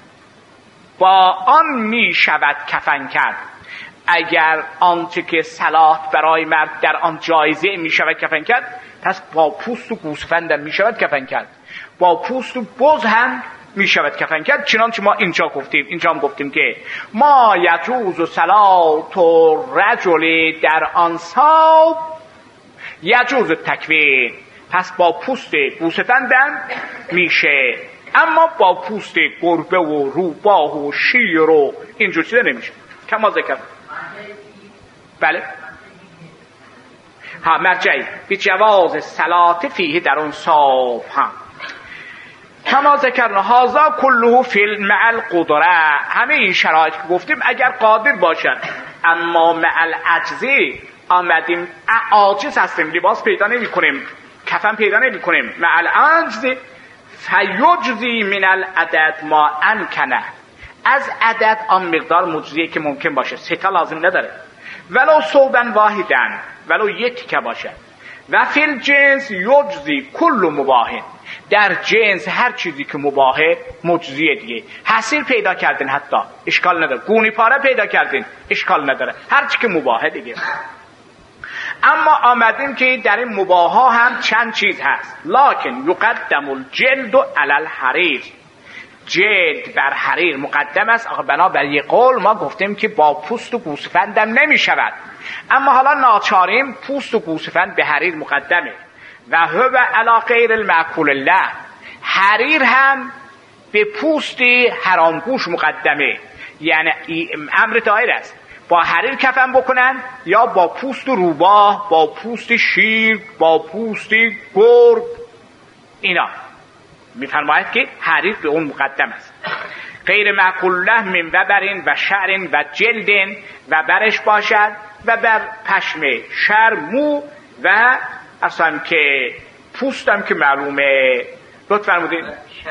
با آن می شود کفن کرد. اگر آنچه که صلات برای مرد در آن جایزه می شود کفن کرد، پس با پوست و گوسفند هم می شود کفن کرد، با پوست و بز هم می شود کفن کرد. چنانچه ما اینجا گفتیم اینجا هم گفتیم که ما یجوز صلات رجل در آن صوب یجوز تکوین، پس با پوست گوسفند هم میشه، اما با پوست گربه و روباه و شیر و اینجور چیزا نمیشه. کما ذکر بله ها مرجعی به جواز صلات فیه در اون صوب هم کما ذکرنا هازا کله فی مع القدره، همه این شرایط که گفتیم اگر قادر باشن، اما مع العجزی آمدیم عاجز هستیم، لباس پیدا نمی کنیم، کفن پیدا نمی کنیم، مع العجز فیجزی من العدد ما امکنه، از عدد آن مقدار مجزیه که ممکن باشه، سه تا لازم نداره، ولو صوبن واحدن، ولو یک که باشه. و فی الجنس یجزی کل مباهن، در جنس هر چیزی که مباهه مجزیه دیگه. حصیر پیدا کردین حتی اشکال نداره، گونی پاره پیدا کردین اشکال نداره، هر چی که مباهه دیگه. اما آمدیم که در این مباح ها هم چند چیز هست. لکن یقدم الجلد علی الحریر، جلد بر حریر مقدم است. آخه بنابر یک قول ما گفتیم که با پوست و گوسفندم نمی شود، اما حالا ناچاریم پوست و گوسفند به حریر مقدمه. و هو علی غیر المأکول الله، حریر هم به پوست حرامگوش مقدمه، یعنی امر دایر است، با حریر کفن بکنن یا با پوست روباه، با پوست شیر، با پوست گرگ، اینا میفرماید که حریر به اون مقدم است. غیر مأکول الله من وبرین و شعرین و جلدین، و برش باشد و بر پشم شر، مو و اصلا که پوستم که معلومه. لطف فرمودین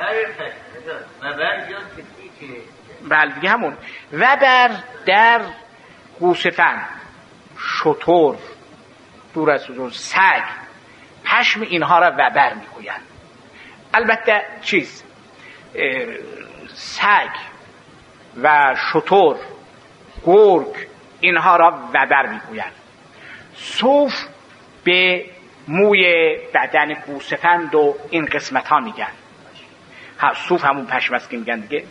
بله دیگه همون وبر در گوسفند، شتر، دور از حضور، سگ، پشم اینها را وبر میگویند. البته چیز سگ و شتر، گرگ اینها را وبر میگویند. صوف به موی بدن گوسفند و این قسمت ها میگن. ها صوف همون پشم است که میگن دیگه.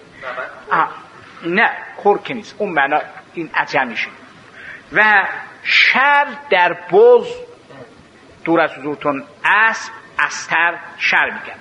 نه کرک نیست، اون معنا این عجمیشه. و شر در بز، دور از حضورتون، اسب، استر، شر میگن.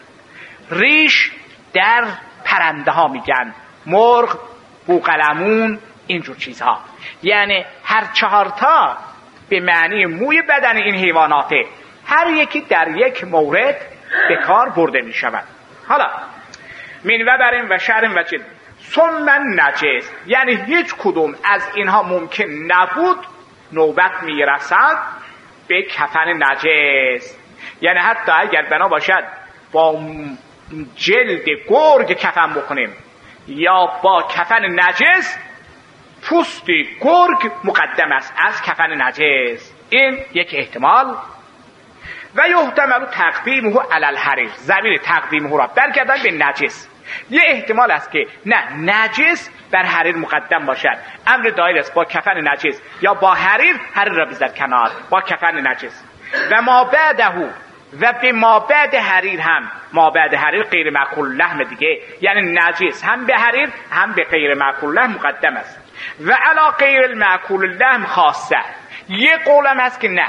ریش در پرنده ها میگن، مرغ، بوقلمون، اینجور چیزها. یعنی هر چهارتا به معنی موی بدن این حیواناته، هر یکی در یک مورد به کار برده می شود. حالا من وبرین و شرین و جلد ثم نجس، یعنی هیچ کدوم از اینها ممکن نبود نوبت می رسد به کفن نجس. یعنی حتی اگر بنا باشد با جلد گرگ کفن بکنیم یا با کفن نجس، پوست گرگ مقدم است از کفن نجس. این یک احتمال. و یحتمل تقدیمه علی الحریر، ضمیر تقدیمه را برگردن به نجس. یه احتمال است که نه نجس بر حریر مقدم باشد، امر دایر است با کفن نجس، یا با حریر حریر را بذار کنار با کفن نجس. و ما بعده و به ما بعد حریر هم، ما بعد حریر غیر مأکول لحم دیگه، یعنی نجس هم به حریر هم به غیر مأکول لحم مقدم است. و علی غیر المأکول لحم خاصه، یه قولم هست که نه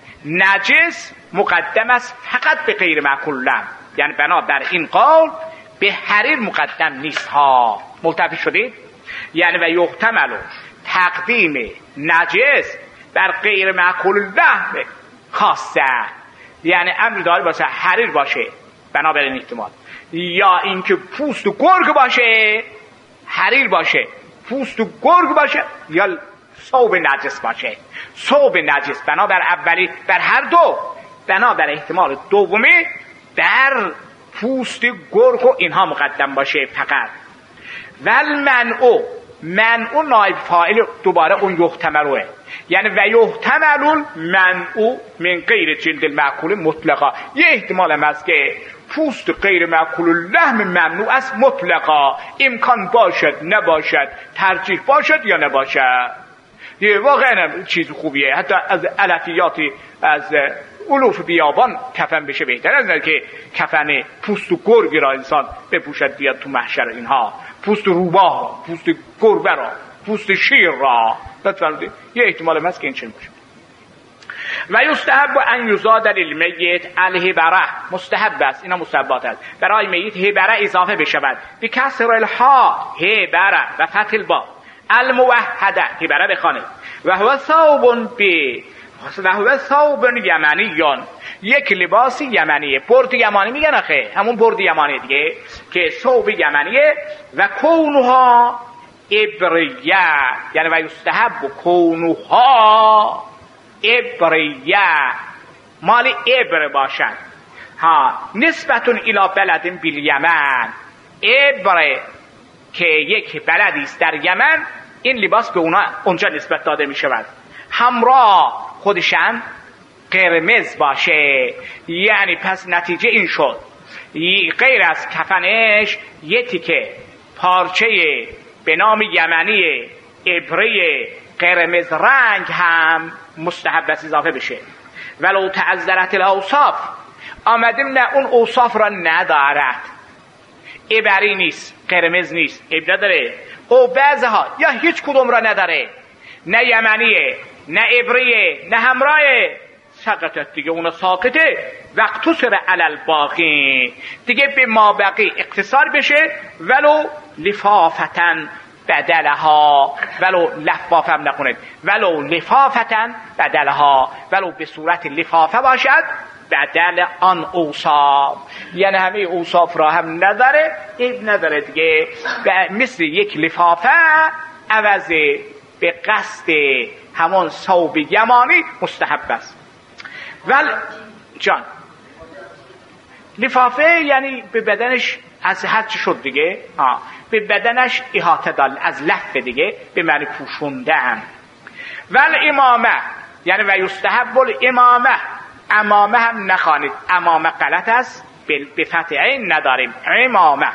نجس مقدم است فقط به غیر مأکول لحم، یعنی بنابر این قول به حریر مقدم نیست ها. ملتفی شدید؟ یعنی و یحتمل تقدیم نجس بر غیر مأکول لحم خاصه، یعنی امر داره باشه حریر باشه بنابراین احتمال، یا اینکه پوست گرگ باشه حریر باشه، پوست گرگ باشه یا ثوب نجس باشه. ثوب نجس بنابر اولی بر هر دو، بنابر احتمال دومی در پوست گرگ و اینها مقدم باشه فقط. ول منعو، منعو نایب فاعل دوباره اون یحتملوه، یعنی و یحتمل منعو من غیر جلد المأکول مطلقا. یه احتمال هم هست که پوست غیر مأکول لحم ممنوع است مطلقا، امکان باشد نباشد، ترجیح باشد یا نباشد. یه واقعا چیز خوبیه، حتی از علفیاتی از علوف بیابان کفن بشه بهتر از نه که کفن پوست و گرگ را انسان بپوشد بیاد تو محشر. اینها پوست روباه، پوست گربه را، پوست شیر را، بفرمایید یه احتمال هم هست که این چنین باشه. و یستحب ان یزاد للمیت الهبره، مستحب است، اینا مستحبات است، برای میت هبره اضافه بشود به کسر الها هبره و فتح البا الموحده، هبره بخوانید. و هو ثوب بی و هو ثوب یمنیون، یک لباس یمنیه، برد یمانی میگن آخه، همون برد یمانی دیگه که ثوب یمنیه. و کونها ابریه، یعنی و یستحب کونها ابریه، مال ابر باشد. ها نسبتون الی بلد بالیمن، ابر که یک بلدی است در یمن، این لباس به اونا اونجا نسبت داده می شود. همراه خودشن قرمز باشه، یعنی پس نتیجه این شد غیر از کفنش یه تیکه پارچه به نام یمنی ابره قرمز رنگ هم مستحب است اضافه بشه. ولو تعذرت الاوصاف، آمدیم نه اون اوصاف را ندارد، ابری نیست، قرمز نیست، اب نداره، او بعضها یا هیچ کدوم را نداره، نه یمنیه نه ابریه نه همراهه، سقطت دیگه، اون ساقطه. وقت سر علل باقی، دیگه به ما بقی اقتصار بشه. ولو لفافتن بدلها، ولو لفاف هم نکنید، ولو لفافتن بدلها، ولو به صورت لفافه باشد بدل آن اوصاف، یعنی همه اوصاف را هم نداره، این نداره دیگه، مثل یک لفافه عوض به قصد همان ثوب یمانی مستحب است. ول جان لفافه یعنی به بدنش از هر چی شد دیگه ها به بدنش احاطه دال از لفه دیگه به معنی پوشونده هم. ول امامه یعنی و یستحب الامامه امامه هم نخوانید، امامه غلط است، به فتح عین نداریم، امامه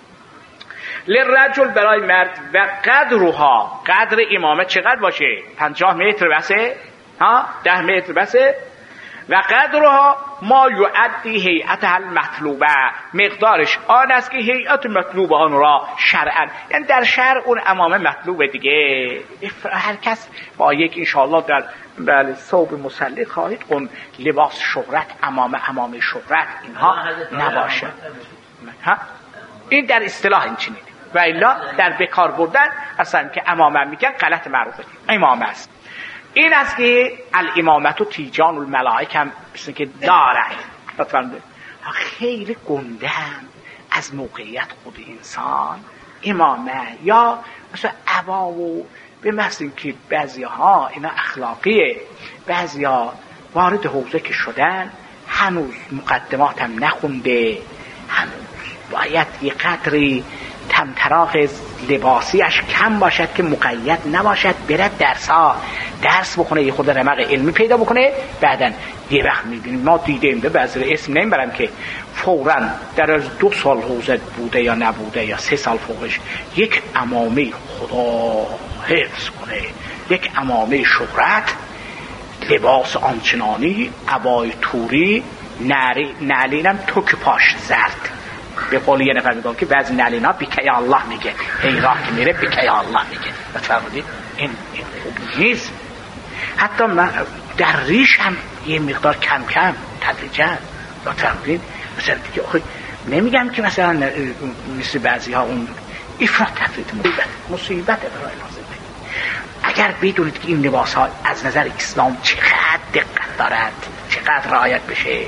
للرجل برای مرد و قدرها قدر امامه چقدر باشه؟ پنجاه متر بسه ها ده متر بسه و قدرها ما یعدی هیئتها المطلوبه مقدارش آن است که هیئت مطلوب آن را شرعا یعنی در شرع اون امامه مطلوبه دیگه. هر کس با یک انشاءالله در بله ثوب مسلح خواهید اون لباس شهرت امامه امامه شهرت اینها نباشه ها این در اصطلاح این چنینه و الا در بکار بردن اصلا که امامه میگن غلط معروفه امامه است. این است که الامامت و تیجان الملائکه هم مثل که دارد لطفاً خیلی گنده هم از موقعیت خود انسان امامه یا مثلا عبا و به مثل که بعضی ها اینا اخلاقیه، بعضی ها وارد حوزه که شدن هنوز مقدمات هم نخونده، هنوز باید یه قدری تمطراق لباسیش کم باشد که مقید نباشد، برد درس ها درس بخونه یه خود رمق علمی پیدا بکنه. بعدن یه وقت میبینیم ما دیدیم به بعضی اسم نمیبرم که فوراً در از دو سال حوزه بوده یا نبوده یا سه سال فوقش یک امامه خدا حفظ کنه، یک امامه شهرت، لباس آنچنانی، عبای توری، نعلینم توک پاش زرد. به قول یه نفر میگم که بعضی نعلینا بیکه الله میگه، هی راه که میره بیکه الله میگه. فرمودید این این خوب نیست. حتی من در ریش هم یه مقدار کم کم تدریجا فرمودید. مثلا دیگه آخه نمیگم که مثلا مثل بعضی ها اون افراط تفرید مصیبت مصیبت برای لازمه. اگر بدونید که این لباس ها از نظر اسلام چقدر دقت دارد، چقدر رعایت بشه،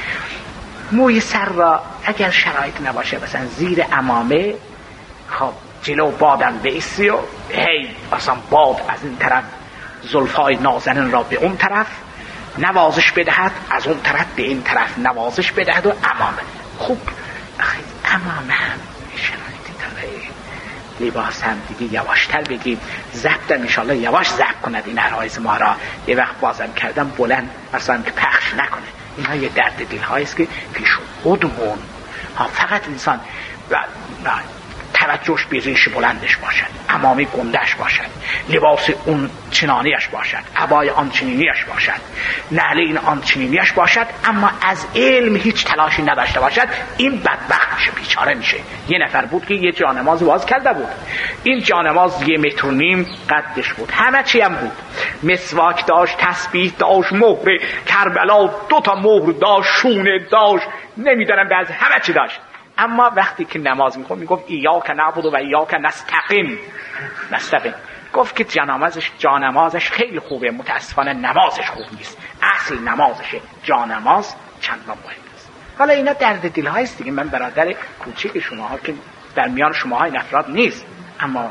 موی سر را اگر شرایط نباشه مثلا زیر عمامه خب جلو بادم بیسی و هی اصلا باد از این طرف زلفای نازنین را به اون طرف نوازش بدهد، از اون طرف به این طرف نوازش بدهد و عمامه خوب عمامه هم شرایطی داره. لباس هم دیگه یواشتر بگیم، ضبط هم انشالله یواش ضبط کند این عرایز ما را. یه وقت بازم کردم بلند اصلا که پخش نکنه. اینها یه درد دل هاییست که پیش خودمون ها فقط انسان و توجهش به ریش بلندش باشد، عمامه گندش باشد، لباس اون چنانیش باشد، عبای آن چنینیش باشد، نعلین آن چنینیش باشد، اما از علم هیچ تلاشی نداشته باشد. این بدبخت میشه، بیچاره میشه. یه نفر بود که یه جانماز واز کرده بود. این جانماز یه متر و نیم قدش بود، همه چی هم بود، مسواک داشت، تسبیح داشت، مهر کربلا دو تا مهر داشت، شونه داشت، نمیدونم بعض همه چی داشت. اما وقتی که نماز میخوند میگفت ایاک نعبد و ایاک نستقیم نستقیم. گفت که جانمازش جانمازش خیلی خوبه، متاسفانه نمازش خوب نیست. اصل نمازشه، جانماز چندان مهم است. حالا اینا درد دل هاییست دیگه. من برادر کوچیک شماها که در میان شماها این افراد نیست، اما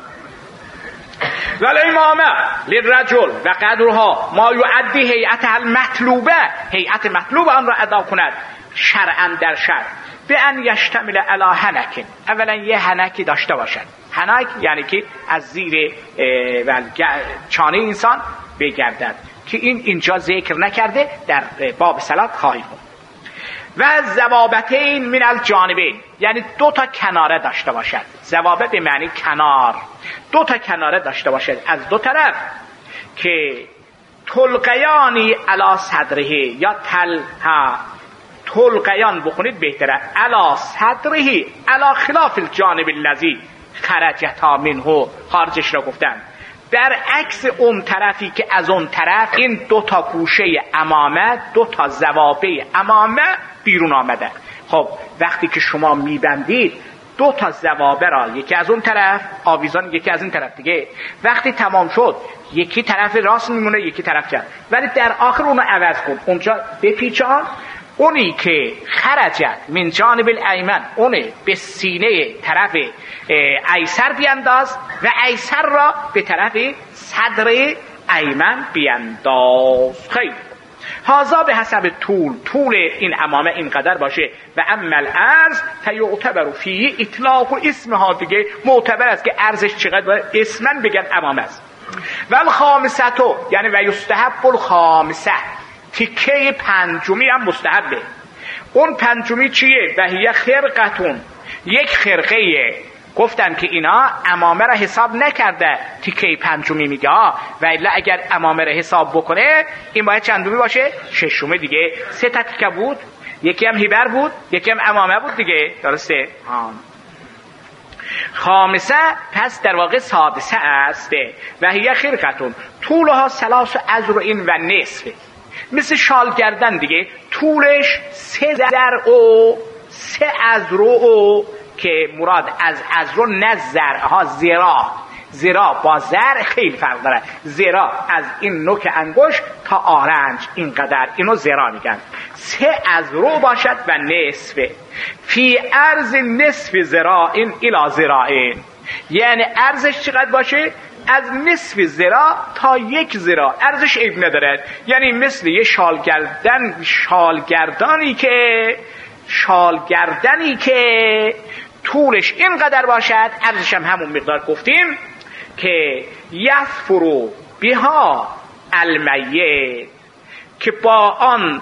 ولی امامه للرجل و قدرها ما یعدی هیئتها المطلوبه هیئت مطلوب آن را ادا کند شرعا در شرع به ان یشتمل علی حنک. اولا یه حنکی داشته باشد. حنک یعنی که از زیر چانه انسان بگردد که این اینجا ذکر نکرده، در باب صلات خواهی بود. و ذوابتین من الجانبین یعنی دو تا کناره داشته باشد. ذوابه به معنی کنار، دو تا کناره داشته باشد از دو طرف که تلقیانی علی صدره یا تل ها تلقیان بخونید بهتره، علی صدره علی خلاف الجانب الذی خرجتا منه، خارجش را گفتن در عکس اون طرفی که از اون طرف این دو تا گوشه امامه، دو تا ذوابه امامه بیرون آمده. خب وقتی که شما میبندید دو تا ذوابه را، یکی از اون طرف آویزان، یکی از این طرف دیگه، وقتی تمام شد یکی طرف راست میمونه یکی طرف چپ، ولی در آخر اونو عوض کن، اونجا بپیچان، اونی که خرجت من جانب الایمن اونه به سینه طرف ایسر بیانداز و ایسر را به طرف صدر ایمن بیانداز. خیلی هازا به حسب طول، طول این عمامه اینقدر باشه. و اما الارض فیعتبر فی اطلاق و اسمها، دیگه معتبر است که ارزش چقدر، اسمن بگن عمامه است. و الخامسه، یعنی و یستحب الخامسه، تیکه پنجمی هم مستحبه. اون پنجمی چیه؟ و هی خرقتون، یک خرقه. گفتن که اینا عمامه را حساب نکرده، تیکه پنجمی میگه ها، و الا اگر عمامه را حساب بکنه این باید چندمی باشه؟ ششمی دیگه. سه تا تیکه بود، یکی هم هیبر بود، یکی هم عمامه بود دیگه، درسته؟ ها. خامسه پس در واقع سادسه است. و هی خرقتون طولها ثلاث اذرع و نصف، مثل شال گردن دیگه، طولش سه ذرع و سه اذرع، که مراد از اذرع نه ذرعها، ذراع. ذراع با ذرع خیلی فرق داره. ذراع از این نوک انگشت تا آرنج اینقدر، اینو ذراع میگن. سه اذرع باشد و نصف، فی عرض نصف ذراعین الی ذراعین، یعنی ارزش چقدر باشه؟ از نصف ذراع تا یک ذراع، ارزش عیب نداره. یعنی مثل یه شالگردن، شالگردانی که شالگردنی که طولش اینقدر باشد، ارزش هم همون مقدار گفتیم که یثفرو بها المیت، که با آن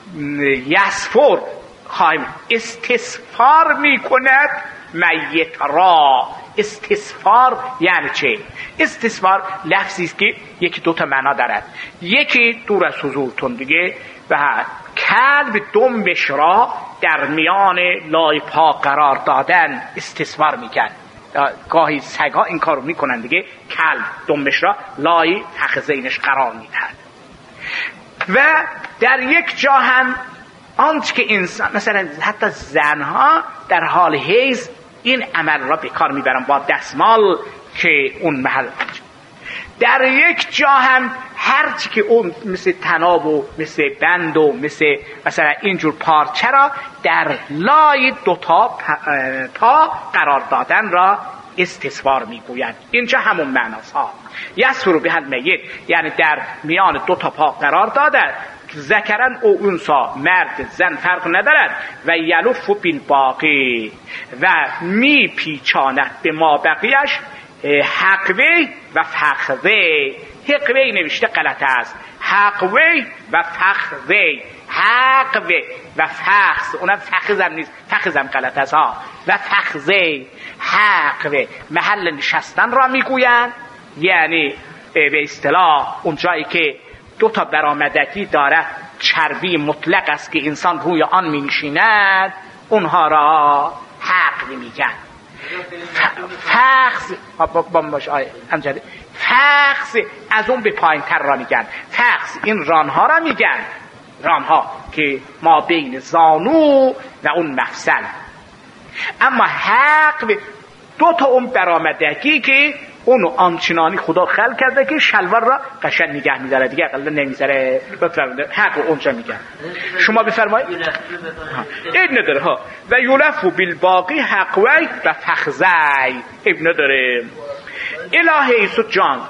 یثفر خواهیم استصفار میکند میت را. استصفار یعنی چه؟ استصفار لفظی است که یکی دو تا معنا دارد. یکی دور از حضورتون دیگه، و کلب دنبش را در میان لای پا قرار دادن استصفار میکن. گاهی سگا این کارو میکنن دیگه، کلب دنبش را لای فخذینش قرار میدن. و در یک جا هم آنچه که انسان، مثلا حتی زنها در حال حیض این عمل را به کار میبرن با دستمال که اون محل. در یک جا هم هرچی که اون مثل تناب و مثل بند و مثل مثلا اینجور پارچه را در لای دوتا پا قرار دادن را استصفار میگویند. اینجا همون معناست ها. یسفر به المیت، یعنی در میان دوتا پا قرار دادن، ذکرن او انسا، مرد زن فرق ندارد. و یلف بالباقی، و می پیچاند به ما بقیش حقوی و فخذی. حقوی نوشته غلط است، حقوی و فخذی. حقوی و فخذ، اونم فخذم نیست، فخذم غلط است ها. و فخذی، حقوی محل نشستن را میگویند، یعنی به اصطلاح اون جایی که دو تا برآمدگی داره، چربی مطلق است که انسان روی آن می نشیند، اونها را حقوی میگن. فخذ باش آیه همجده، فخذ از اون به پایین تر را میگن. فخذ این رانها را میگن، رانها که ما بین زانو و اون مفصل. اما حق دو تا اون برآمدگی که اونو آنچنانی خدا خلق کرده که شلوار را قشنگ نگه می‌داره دیگه، اقلا نمیذاره. بفرمایید حق اونجا میگن. شما بفرمایید. این نداره ها. و یلف بالباقی حقوی و فخذی، ابن نداره. الهی سو جان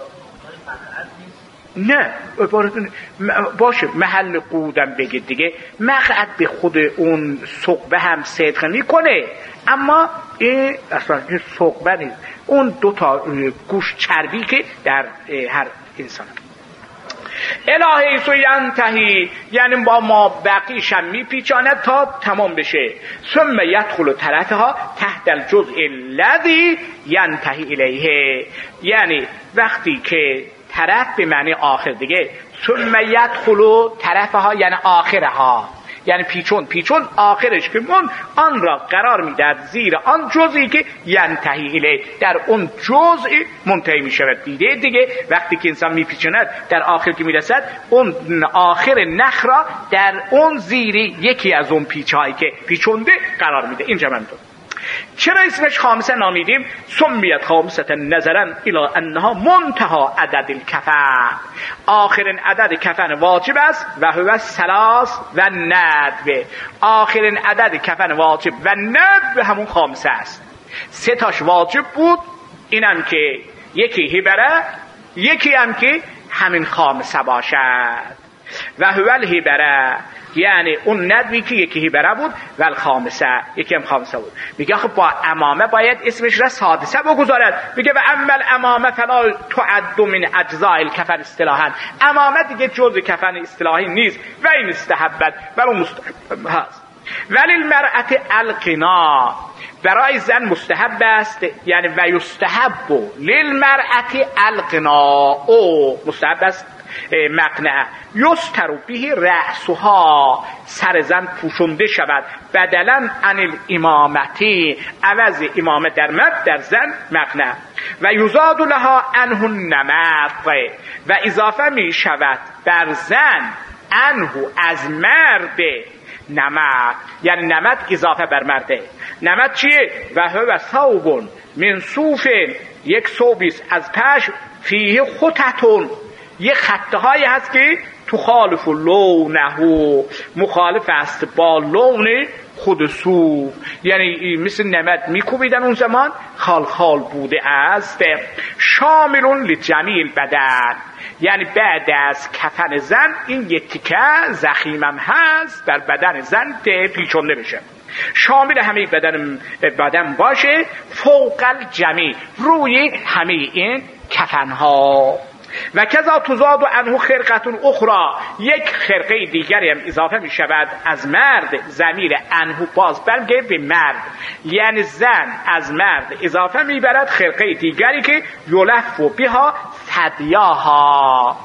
نه باشه، محل قودم بگید دیگه. مقعد به خود اون ثقبه هم صدق میکنه، اما این اصلا این ثقبه نیست، اون دو تا گوش چربی که در هر انسان. الهی سو ینتهی، یعنی با ما بقیشم میپیچاند تا تمام بشه. ثم یدخل طرفها تحت الجزء الذی ینتهی الیه، یعنی وقتی که طرف به معنی آخر دیگه، ثم یدخل طرفها یعنی آخرها، یعنی پیچون پیچون آخرش که من آن را قرار میدهد زیر آن جزئی که ینتهی الیه، در اون جزئی منتهی میشود. دیده دیگه وقتی که انسان میپیچوند در آخر که میرسد، اون آخر نخ را در اون زیری یکی از اون پیچهایی که پیچونده قرار میده. اینجا من تو چرا اسمش خامسه نامیدیم؟ سمیت خامسه نظرا الی انها منتها عدد الکفن، آخرین عدد کفن واجب است. و هو ثلاث و ندب، آخرین عدد کفن واجب و ندب همون خامسه است. سه تاش واجب بود، اینم که یکی هبره، یکی هم که همین خامسه باشد. و هو الهبره، یعنی اون ندوی که یکی هبره بود و الخامسه یکی هم خامسه بود. میگه خب با امامه باید اسمش را سادسه بگذارد. میگه و اما الامامه فلا تعد من اجزاء الکفن اصطلاحا، امامه دیگه جزء کفن اصطلاحی نیست و این استحبت ولو مستحب هست. ولی المرأة القنا، برای زن مستحب است، یعنی و یستحب للمرأة القنا، او مستحب است مقنعه یستر به رأسها، سر زن پوشنده شود، بدلا عن الامامتی، عوض امامه در مرد در زن مقنعه. و یزاد لها عنه النمط، و اضافه می شود بر زن عنه از مرد نمط، یعنی نمط اضافه بر مرده. نمط چیه؟ و هو ثوب من صوف، یک ثوبیست از پشم، فیه خطتون، یه خطه هایی هست که تو خالف لونه، مخالف است با لون خود صوف، یعنی مثل نمد میکوبیدن اون زمان، خال خال بوده است. شاملون لجمیل بدن، یعنی بعد از کفن زن این یک تیکه زخیمم هست بر بدن زن پیچونده بشه، شامل همه بدن بدن باشه، فوق الجمی، روی همه این کفن ها. و کذا تزاد عنه خرقتون اخرى، یک خرقه دیگری هم اضافه می شود از مرد، ضمیر عنه باز برمیگرده به مرد، یعنی زن از مرد اضافه می برد خرقه دیگری که یلف بها ثدیاها،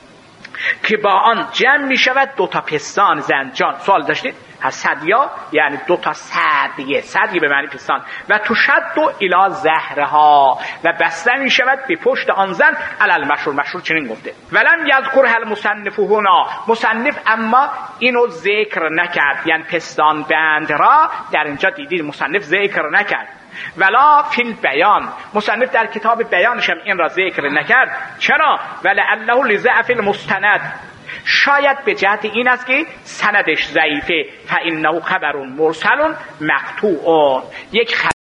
که با آن جمع می شود دو تا پستان زنجان. سوال داشتید؟ ثدیا یعنی دو تا ثدیه، ثدیه به معنی پستان. و تشد الی زهرها، و بسته می شود به پشت آن زن، علل مشهور، مشهور چنین گفته. ولم یذکر المصنف هنا، مصنف اما اینو ذکر نکرد، یعنی پستان بند را در اینجا دیدید مصنف ذکر نکرد. ولا فی البیان، مصنف در کتاب بیانش هم این را ذکر نکرد. چرا؟ ولعله لضعف المستند، شاید به جهت این است که سندش ضعیفه. فانه خبر مرسل مقطوع، یک